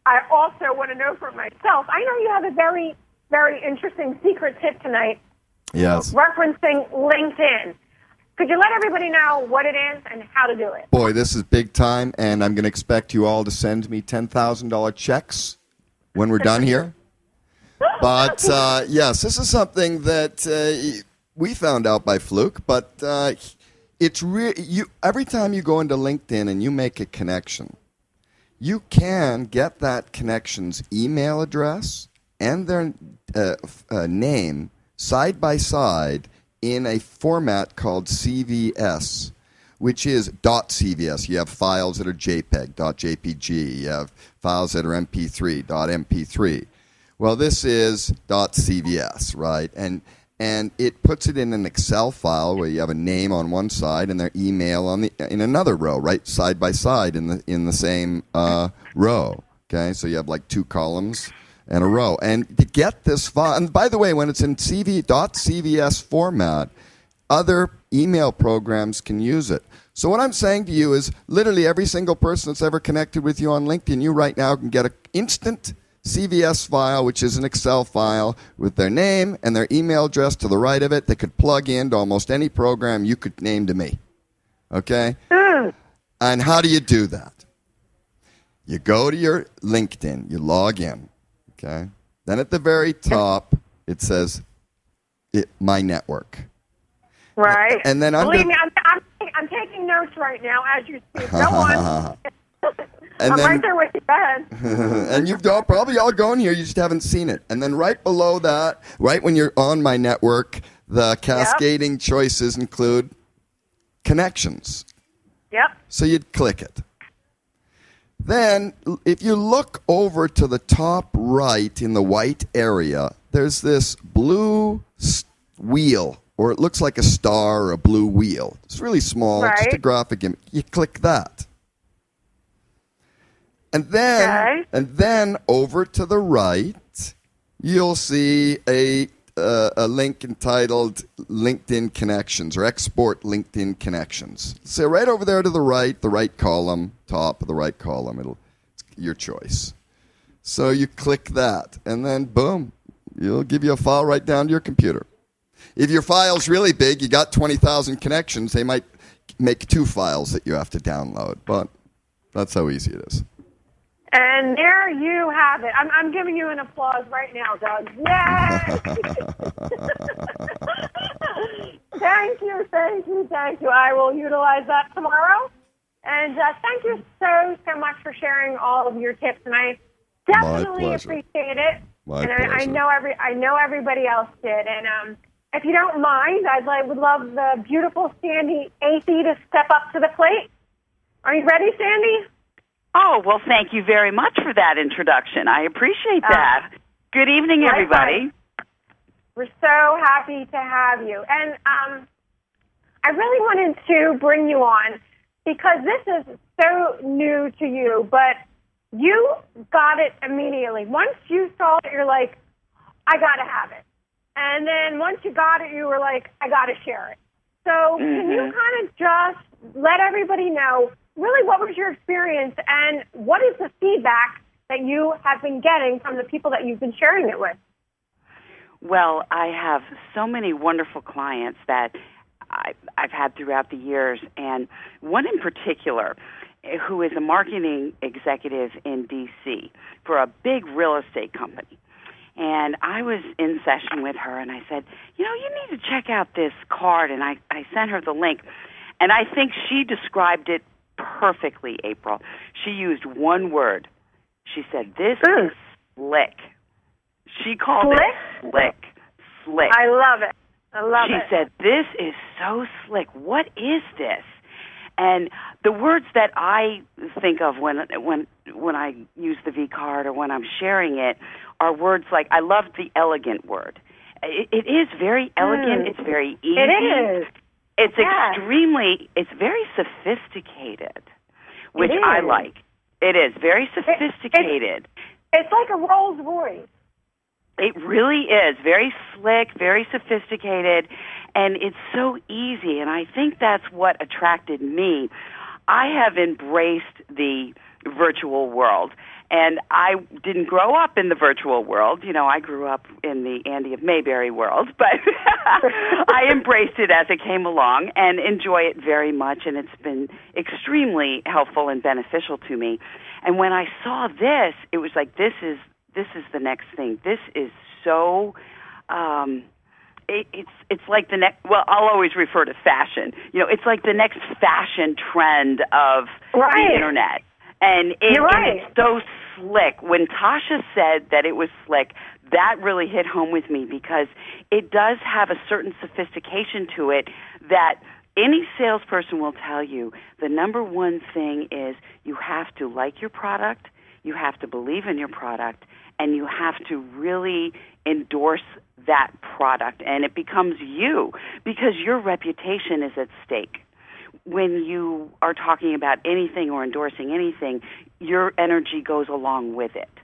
I also want to know for myself. I know you have a very, very interesting secret tip tonight.
Yes.
Referencing LinkedIn. Could you let everybody know what it is and how to do it?
Boy, this is big time, and I'm going to expect you all to send me ten thousand dollars checks when we're done here. But, uh, yes, this is something that uh, we found out by fluke, but uh, it's re- you. Every time you go into LinkedIn and you make a connection, you can get that connection's email address and their uh, uh, name side by side in a format called C V S, which is .cvs. You have files that are JPEG, .jpg. You have files that are M P three, .m p three. Well, this is .cvs, right? And and it puts it in an Excel file where you have a name on one side and their email on the in another row, right, side by side in the in the same uh, row. Okay, so you have like two columns and a row. And to get this file, and by the way, when it's in C V, .cvs format, other email programs can use it. So what I'm saying to you is literally every single person that's ever connected with you on LinkedIn, you right now can get an instant C V S file, which is an Excel file with their name and their email address to the right of it. They could plug into almost any program you could name to me. Okay?
Mm.
And how do you do that? You go to your LinkedIn, you log in. Okay. Then at the very top, it says it, My Network.
Right.
And then under,
believe me, I'm, I'm, I'm taking notes right now as you speak. Go on.
and
I'm
then,
right there with you. Go ahead.
And you've all, probably all gone here. You just haven't seen it. And then right below that, right when you're on My Network, the cascading yep. choices include connections.
Yep.
So you'd click it. Then, if you look over to the top right in the white area, there's this blue wheel, or it looks like a star or a blue wheel. It's really small,
right.
just a graphic image. You click that. And then,
okay.
and then over to the right, you'll see a uh, a link entitled LinkedIn Connections or Export LinkedIn Connections. So right over there to the right, the right column, top of the right column, it'll it's your choice. So you click that, and then boom, it'll give you a file right down to your computer. If your file's really big, you got twenty thousand connections, they might make two files that you have to download, but that's how easy it is.
And there you have it. I'm, I'm giving you an applause right now, Doug. Yay! Thank you, thank you, thank you. I will utilize that tomorrow. And uh, thank you so, so much for sharing all of your tips. And I definitely appreciate it.
My
and
pleasure.
I, I know every I know everybody else did. And um, if you don't mind, I'd like, would love the beautiful Sandy Athey to step up to the plate. Are you ready, Sandy?
Oh, well, thank you very much for that introduction. I appreciate that. Uh, Good evening,
right
everybody.
On. We're so happy to have you. And um, I really wanted to bring you on because this is so new to you, but you got it immediately. Once you saw it, you're like, I got to have it. And then once you got it, you were like, I got to share it. So mm-hmm. can you kind of just let everybody know really what was your experience and what is the feedback that you have been getting from the people that you've been sharing it with?
Well, I have so many wonderful clients that I, I've had throughout the years, and one in particular who is a marketing executive in D C for a big real estate company. And I was in session with her, and I said, you know, you need to check out this card, and I, I sent her the link. And I think she described it perfectly, April. She used one word. She said, this mm. is slick. She called
slick?
it slick. Slick.
I love it. I love
she
it.
She said, this is so slick. What is this? And the words that I think of when when when I use the V card or when I'm sharing it are words like, I love the elegant word. It, it is very elegant. Mm. It's very easy.
It is.
It's
yeah.
extremely, it's very sophisticated, which I like. It is very sophisticated.
It, it's, it's like a Rolls Royce.
It really is. Very slick, very sophisticated, and it's so easy, and I think that's what attracted me. I have embraced the virtual world, And I didn't grow up in the virtual world. You know, I grew up in the Andy of Mayberry world, but I embraced it as it came along and enjoy it very much, and it's been extremely helpful and beneficial to me. And when I saw this, it was like, this is this is the next thing. This is so... Um, It, it's it's like the next. Well, I'll always refer to fashion. You know, it's like the next fashion trend of
right.
the internet, and, it,
You're right.
and it's so slick. When Tasha said that it was slick, that really hit home with me because it does have a certain sophistication to it that any salesperson will tell you. The number one thing is you have to like your product, you have to believe in your product, and you have to really endorse that product, and it becomes you because your reputation is at stake. When you are talking about anything or endorsing anything, your energy goes along with it.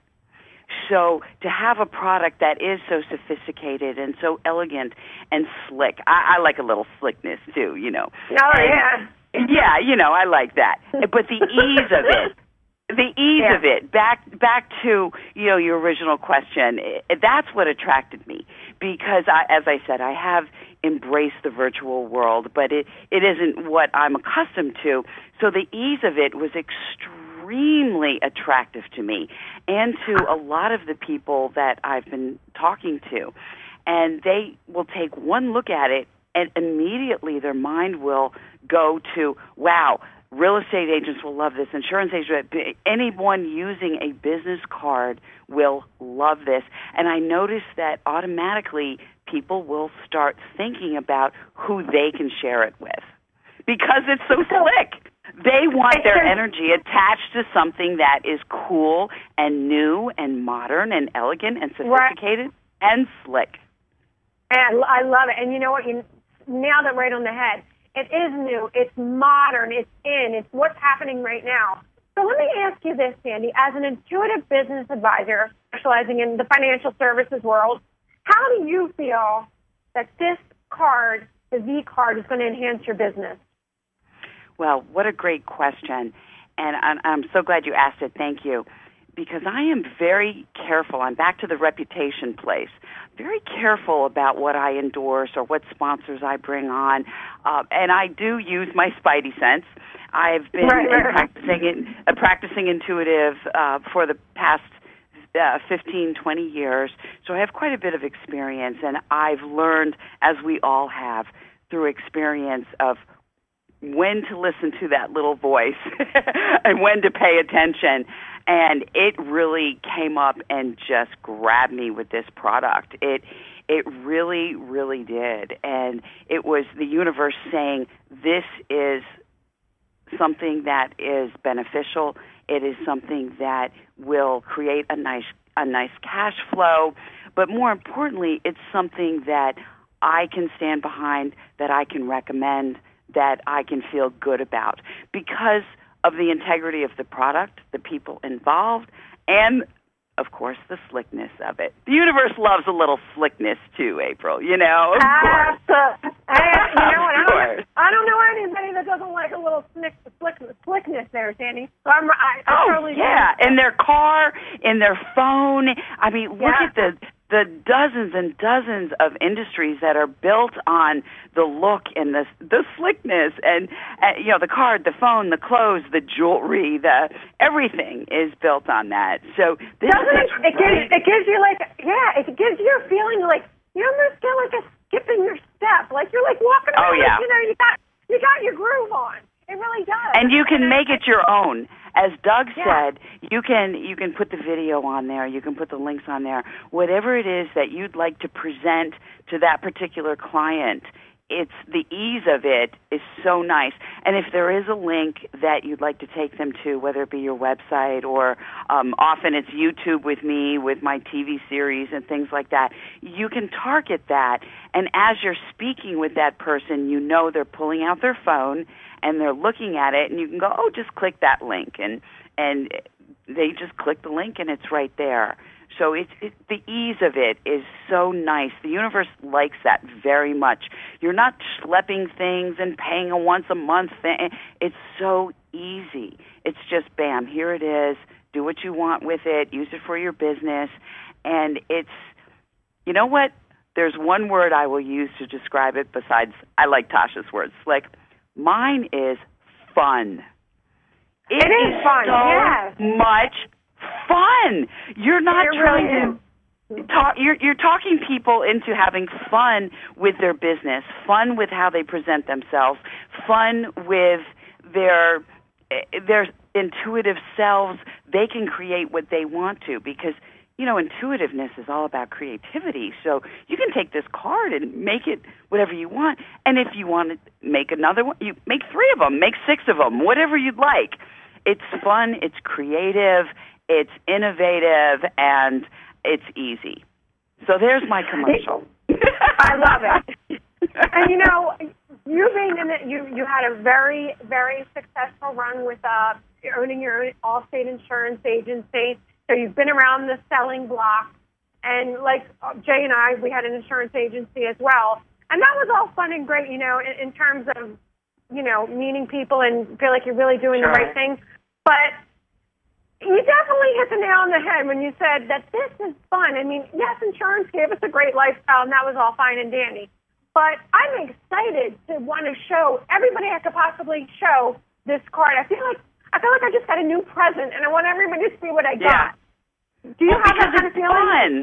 So to have a product that is so sophisticated and so elegant and slick, I, I like a little slickness too, you know.
Oh,
and,
yeah.
Yeah, you know, I like that. But the ease of it, The ease
yeah.
of it, back back to, you know, your original question, that's what attracted me because, I, as I said, I have embraced the virtual world, but it, it isn't what I'm accustomed to. So the ease of it was extremely attractive to me and to a lot of the people that I've been talking to. And they will take one look at it and immediately their mind will go to, wow, real estate agents will love this. Insurance agents, anyone using a business card will love this. And I noticed that automatically people will start thinking about who they can share it with because it's so slick. They want their energy attached to something that is cool and new and modern and elegant and sophisticated right. and slick.
And I love it. And you know what? You nailed it right on the head. It is new, it's modern, it's in, it's what's happening right now. So let me ask you this, Sandy. As an intuitive business advisor specializing in the financial services world, how do you feel that this card, the V card, is going to enhance your business?
Well, what a great question. And I'm so glad you asked it. Thank you. Because I am very careful. I'm back to the reputation place. Very careful about what I endorse or what sponsors I bring on. Uh, and I do use my spidey sense. I've been
right, right,
practicing it, uh, practicing intuitive uh, for the past uh, fifteen, twenty years. So I have quite a bit of experience. And I've learned, as we all have, through experience of when to listen to that little voice and when to pay attention. And it really came up and just grabbed me with this product. It it really, really did. And it was the universe saying, this is something that is beneficial. It is something that will create a nice a nice cash flow. But more importantly, it's something that I can stand behind, that I can recommend, that I can feel good about because of the integrity of the product, the people involved, and, of course, the slickness of it. The universe loves a little slickness, too, April, you know, of course.
Uh, I, you know what, I don't, I don't know anybody that doesn't like a little slick, slick, slickness there, Sandy. So I'm, I, I
oh,
totally
yeah, in their car, in their phone. I mean, look
yeah.
at the... the dozens and dozens of industries that are built on the look and the the slickness and, uh, you know, the card, the phone, the clothes, the jewelry, the everything is built on that. So this
Doesn't
is
it, it, gives, it gives you like, yeah, it gives you a feeling like, you almost get like a skip in your step. Like you're like walking around,
oh, yeah.
like, you know, you got, you got your groove on. It really does.
And you can make it your own. As Doug
yeah.
said, you can you can put the video on there, you can put the links on there, whatever it is that you'd like to present to that particular client. It's the ease of it is so nice. And if there is a link that you'd like to take them to, whether it be your website or um, often it's YouTube with me, with my T V series and things like that, you can target that. And as you're speaking with that person, you know they're pulling out their phone and they're looking at it, and you can go, oh, just click that link. And and they just click the link, and it's right there. So it's it, the ease of it is so nice. The universe likes that very much. You're not schlepping things and paying a once-a-month thing. It's so easy. It's just, bam, here it is. Do what you want with it. Use it for your business. And it's, you know what? There's one word I will use to describe it besides, I like Tasha's words. Like, mine is fun.
It, it is, is fun,
so
yes.
much fun. You're not
it
trying
really
to talk, you're, you're talking people into having fun with their business, fun with how they present themselves, fun with their their intuitive selves. They can create what they want to because, you know, intuitiveness is all about creativity. So you can take this card and make it whatever you want. And if you want to make another one, you make three of them, make six of them, whatever you'd like. It's fun, it's creative, it's innovative, and it's easy. So there's my commercial.
I love it. And, you know, you being in it, you, you had a very, very successful run with uh, owning your own Allstate insurance agency. So you've been around the selling block. And like Jay and I, we had an insurance agency as well. And that was all fun and great, you know, in, in terms of, you know, meeting people and feel like you're really doing
sure.
the right thing. But you definitely hit the nail on the head when you said that this is fun. I mean, yes, insurance gave us a great lifestyle, and that was all fine and dandy. But I'm excited to want to show everybody I could possibly show this card. I feel like I feel like I just got a new present, and I want everybody to see what I got.
Yeah.
Do you
well,
have that kind of
Fun.
feeling?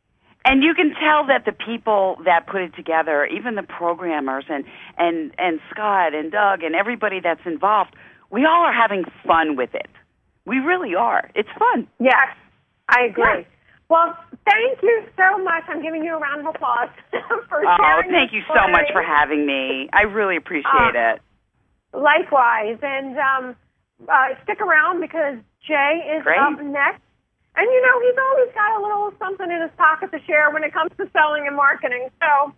And you can tell that the people that put it together, even the programmers and, and, and Scott and Doug and everybody that's involved, we all are having fun with it. We really are. It's fun.
Yes, I agree.
Yes.
Well, thank you so much. I'm giving you a round of applause for
oh,
sharing.
Oh, thank you so much for having me. I really appreciate uh, it.
Likewise. And um, uh, stick around because Jay is
Great.
up next. And, you know, he's always got a little something in his pocket to share when it comes to selling and marketing. So,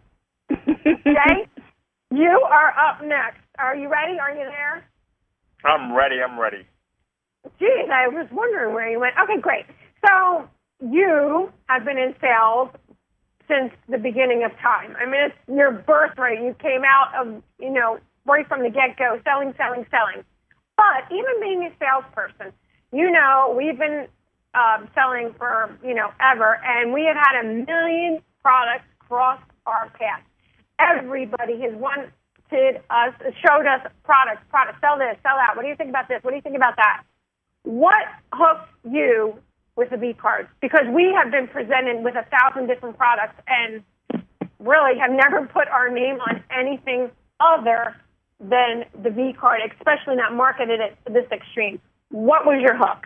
Jay, you are up next. Are you ready? Are you there?
I'm ready. I'm ready.
Geez, I was wondering where you went. Okay, great. So you have been in sales since the beginning of time. I mean, it's your birthright. You came out of, you know, right from the get-go, selling, selling, selling. But even being a salesperson, you know, we've been uh, selling for, you know, ever, and we have had a million products cross our path. Everybody has wanted us, showed us products, products, sell this, sell that. What do you think about this? What do you think about that? What hooked you with the V cards? Because we have been presented with a thousand different products and really have never put our name on anything other than the V card, especially not marketed it to this extreme. What was your hook?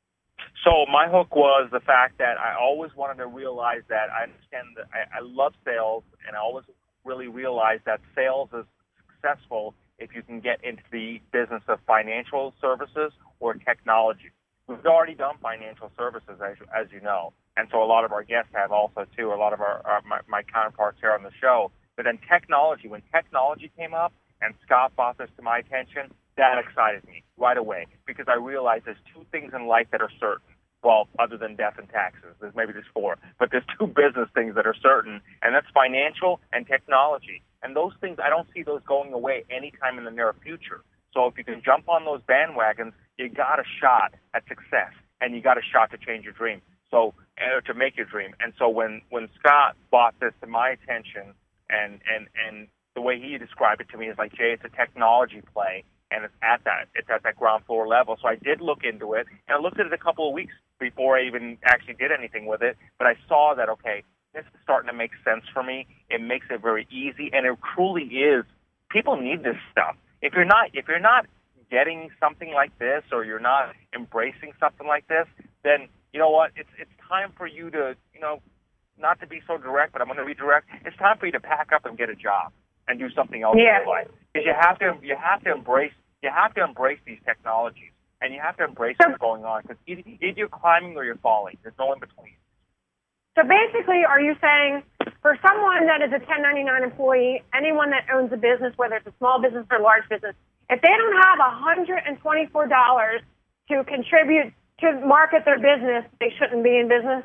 So my hook was the fact that I always wanted to realize that I understand that I, I love sales, and I always really realized that sales is successful if you can get into the business of financial services or technology. We've already done financial services, as, as you know, and so a lot of our guests have also, too, a lot of our, our my, my counterparts here on the show. But then technology, when technology came up and Scott brought this to my attention, that excited me right away because I realized there's two things in life that are certain. Well, other than death and taxes, there's maybe there's four, but there's two business things that are certain, and that's financial and technology. And those things, I don't see those going away anytime in the near future. So if you can jump on those bandwagons, you got a shot at success, and you got a shot to change your dream, so uh, to make your dream. And so when, when Scott brought this to my attention, and, and, and the way he described it to me is like, Jay, it's a technology play, and it's at that it's at that ground floor level. So I did look into it, and I looked at it a couple of weeks before I even actually did anything with it. But I saw that, okay, this is starting to make sense for me. It makes it very easy, and it truly is. People need this stuff. If you're not if you're not getting something like this, or you're not embracing something like this, then you know what? It's it's time for you to, you know, not to be so direct, but I'm going to be direct. It's time for you to pack up and get a job and do something else
yeah.
in your life. Because you have to you have to embrace you have to embrace these technologies, and you have to embrace
so,
what's going on. Because either, either you're climbing or you're falling. There's no in between.
So basically, are you saying for someone that is a ten ninety-nine employee, anyone that owns a business, whether it's a small business or a large business, if they don't have one hundred twenty-four dollars to contribute to market their business, they shouldn't be in business?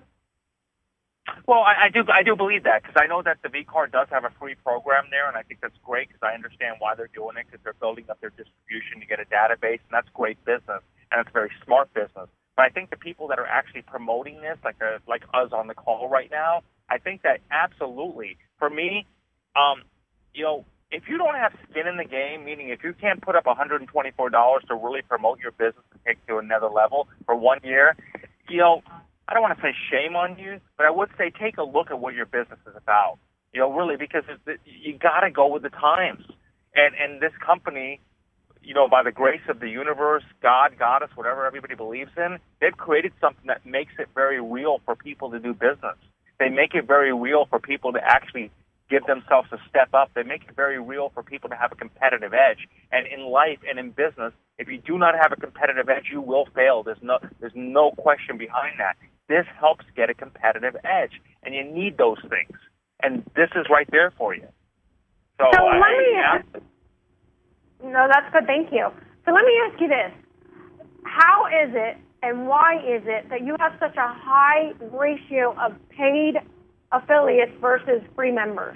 Well, I, I do I do believe that because I know that the V card does have a free program there, and I think that's great because I understand why they're doing it because they're building up their distribution to get a database, and that's great business, and it's very smart business. But I think the people that are actually promoting this, like uh, like us on the call right now, I think that absolutely, for me, um, you know, if you don't have skin in the game, meaning if you can't put up one hundred twenty-four dollars to really promote your business and take it to another level for one year, you know, I don't want to say shame on you, but I would say take a look at what your business is about. You know, really, because it's, you got to go with the times. And and this company, you know, by the grace of the universe, God, goddess, whatever everybody believes in, they've created something that makes it very real for people to do business. They make it very real for people to actually give themselves a step up. They make it very real for people to have a competitive edge. And in life and in business, if you do not have a competitive edge, you will fail. There's no, there's no question behind that. This helps get a competitive edge, and you need those things. And this is right there for you. So,
so
I,
let me
I,
ask, no, that's good. Thank you. So let me ask you this. How is it and why is it that you have such a high ratio of paid affiliates versus free members?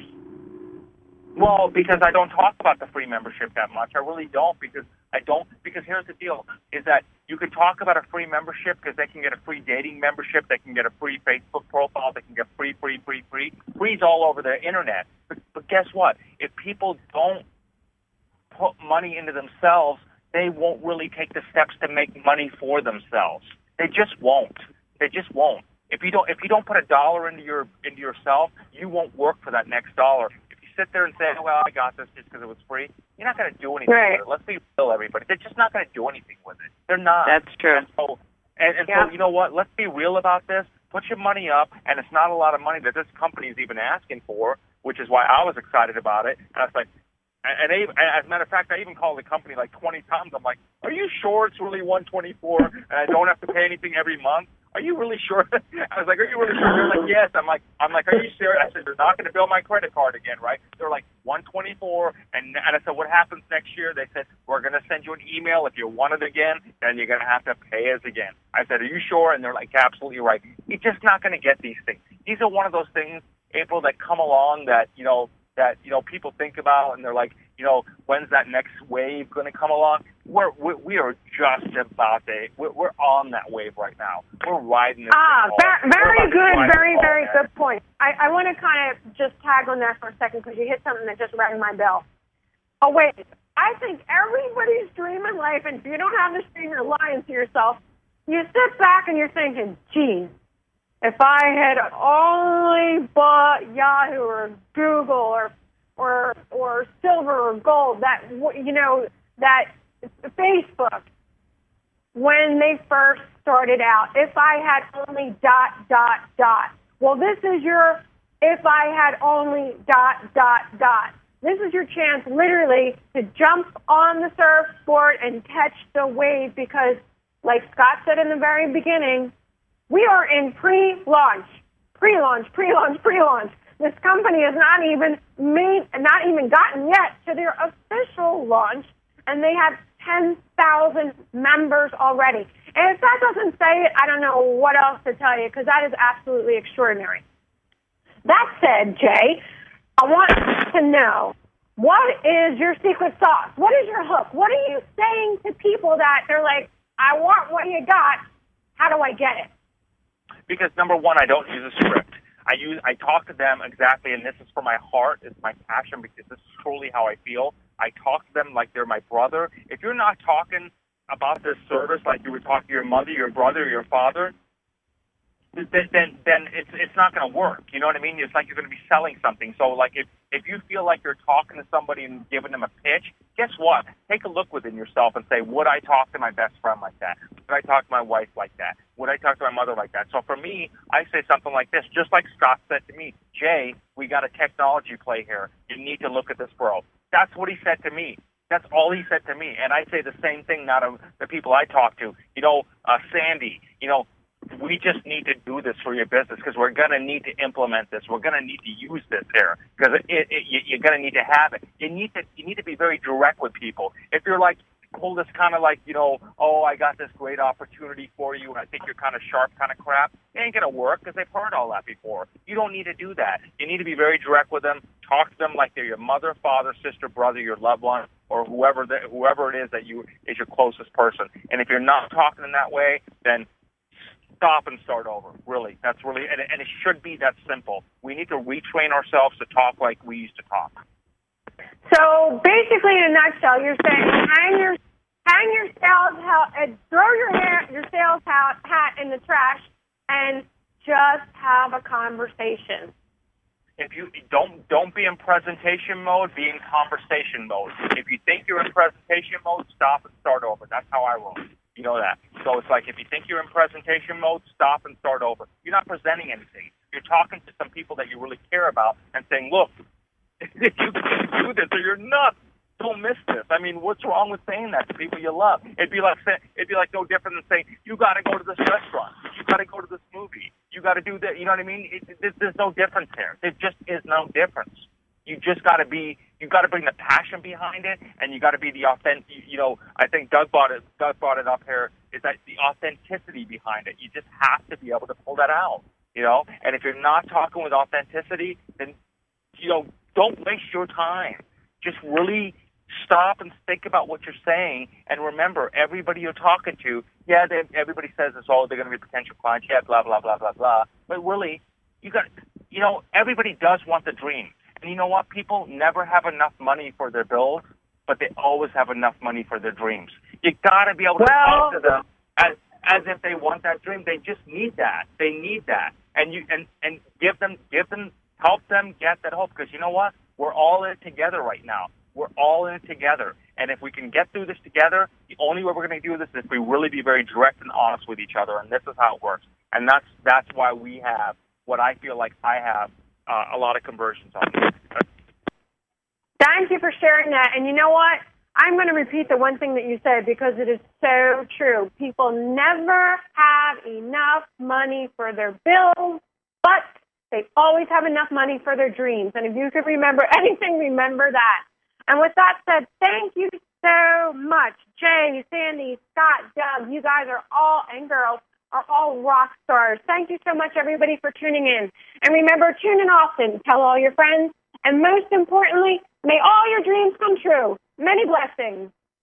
Well, because I don't talk about the free membership that much. I really don't because I don't. Because here's the deal: is that you can talk about a free membership because they can get a free dating membership, they can get a free Facebook profile, they can get free, free, free, free, free's all over the internet. But, but guess what? If people don't put money into themselves, they won't really take the steps to make money for themselves. They just won't. They just won't. If you don't, if you don't put a dollar into your into yourself, you won't work for that next dollar. If you sit there and say, oh, "Well, I got this just because it was free," you're not going to do anything
right.
with it. Let's be real, everybody. They're just not going to do anything with it. They're not.
That's true.
And so, and, and
yeah.
so, you know what? Let's be real about this. Put your money up, and it's not a lot of money that this company is even asking for, which is why I was excited about it. And I was like. And they, as a matter of fact, I even called the company like twenty times. I'm like, "Are you sure it's really one twenty-four and I don't have to pay anything every month? Are you really sure?" I was like, "Are you really sure?" They're like, "Yes." I'm like, "I'm like, are you serious?" I said, "They're not going to bill my credit card again, right?" They're like one twenty-four, and and I said, "What happens next year?" They said, "We're going to send you an email if you want it again, then you're going to have to pay us again." I said, "Are you sure?" And they're like, "Absolutely right." You're just not going to get these things. These are one of those things, April, that come along that you know that you know people think about, and they're like. You know, when's that next wave going to come along? We're, we, we are just about to, we're, we're on that wave right now. We're riding this.
Ah, very, very good, very, very
man.
good point. I, I want to kind of just tag on that for a second because you hit something that just rang my bell. Oh, wait. I think everybody's dreaming life, and if you don't have this dream, you're lying to yourself. You sit back and you're thinking, geez, if I had only bought Yahoo or Google or or or silver or gold, that, you know, that Facebook, when they first started out, if I had only dot, dot, dot. Well, this is your if I had only dot, dot, dot. This is your chance, literally, to jump on the surfboard and catch the wave because, like Scott said in the very beginning, we are in pre-launch, pre-launch, pre-launch, pre-launch. This company has not even made, not even gotten yet to their official launch, and they have ten thousand members already. And if that doesn't say it, I don't know what else to tell you, because that is absolutely extraordinary. That said, Jay, I want to know, what is your secret sauce? What is your hook? What are you saying to people that they're like, I want what you got, how do I get it?
Because, number one, I don't use a script. I use, I talk to them exactly, and this is for my heart, it's my passion, because this is truly how I feel. I talk to them like they're my brother. If you're not talking about this service like you would talk to your mother, your brother, or your father, then then, then it's it's not going to work. You know what I mean? It's like you're going to be selling something. So, like, if, if you feel like you're talking to somebody and giving them a pitch, guess what? Take a look within yourself and say, would I talk to my best friend like that? Would I talk to my wife like that? Would I talk to my mother like that? So for me, I say something like this, just like Scott said to me, Jay, we got a technology play here. You need to look at this, bro. That's what he said to me. That's all he said to me. And I say the same thing now to the people I talk to. You know, uh, Sandy, you know, we just need to do this for your business because we're going to need to implement this. We're going to need to use this here because it, it, you, you're going to need to have it. You need to you need to be very direct with people. If you're like, pull this kind of like, you know, oh, I got this great opportunity for you and I think you're kind of sharp kind of crap, it ain't going to work because they've heard all that before. You don't need to do that. You need to be very direct with them. Talk to them like they're your mother, father, sister, brother, your loved one, or whoever the, whoever it is that you is your closest person. And if you're not talking in that way, then stop and start over. Really, that's really, and, and it should be that simple. We need to retrain ourselves to talk like we used to talk.
So basically, in a nutshell, you're saying hang your hang your sales hat, and throw your hair, your sales hat, hat in the trash, and just have a conversation.
If you don't don't be in presentation mode, be in conversation mode. If you think you're in presentation mode, stop and start over. That's how I roll. You know that. So it's like if you think you're in presentation mode, stop and start over. You're not presenting anything. You're talking to some people that you really care about and saying, look, if you can do this or you're nuts, don't miss this. I mean, what's wrong with saying that to people you love? It'd be like saying, it'd be like no different than saying, you got to go to this restaurant. You got to go to this movie. You got to do that. You know what I mean? It, it, there's no difference there. There just is no difference. You just got to be, you got to bring the passion behind it, and you got to be the authentic. You know, I think Doug brought it. Doug brought it up here. Is that the authenticity behind it? You just have to be able to pull that out. You know, and if you're not talking with authenticity, then you know, don't waste your time. Just really stop and think about what you're saying, and remember, everybody you're talking to, yeah, they, everybody says it's all they're going to be potential clients, yeah, blah blah blah blah blah. But really, you got, you know, everybody does want the dream. And you know what? People never have enough money for their bills, but they always have enough money for their dreams. You got to be able to
well,
talk to them as as if they want that dream. They just need that. They need that, and you and and give them give them help them get that hope. Because you know what? We're all in it together right now. We're all in it together, and if we can get through this together, the only way we're going to do this is if we really be very direct and honest with each other. And this is how it works. And that's that's why we have what I feel like I have. Uh, a lot of conversions on this.
Thank you for sharing that. And you know what? I'm going to repeat the one thing that you said because it is so true. People never have enough money for their bills, but they always have enough money for their dreams. And if you could remember anything, remember that. And with that said, thank you so much. Jay, Sandy, Scott, Doug, you guys are all, and girls, are all rock stars. Thank you so much, everybody, for tuning in. And remember, tune in often. Tell all your friends. And most importantly, may all your dreams come true. Many blessings.